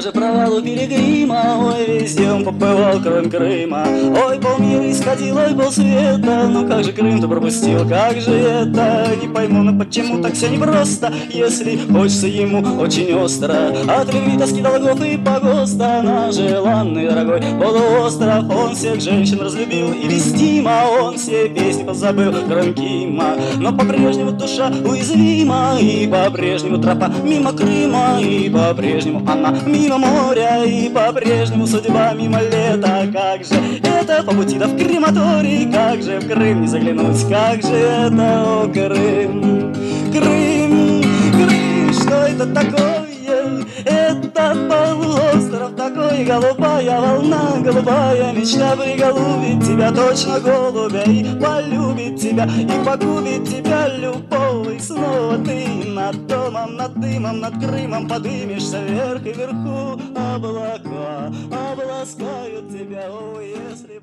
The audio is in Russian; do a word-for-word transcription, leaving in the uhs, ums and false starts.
даже провалу Пилигрима. Ой, везде он побывал, кроме Крыма. Ой, полмира исходил, ой, полсвета. Ну как же Крым ты пропустил, как же это? Не пойму, но почему так все непросто, если хочется ему очень остро. От любви тоски долгов и погоста на желанный дорогой полуостров. Он всех женщин разлюбил и вестимо, он все песни позабыл, кроме Кима. Но по-прежнему душа уязвима, и по-прежнему тропа мимо Крыма, и по-прежнему она мимо моря, и по-прежнему судьба мимо лета. Как же это по пути да в крематорий, как же в Крым не заглянуть, как же это, о, Крым, Крым, Крым, что это такое? Это полуостров такой, голубая волна, голубая мечта приголубит тебя, точно голубя, и полюбит тебя, и погубит тебя любовь. И снова ты над домом, над дымом, над Крымом подымешься вверх, и вверху облака обласкают тебя, о, если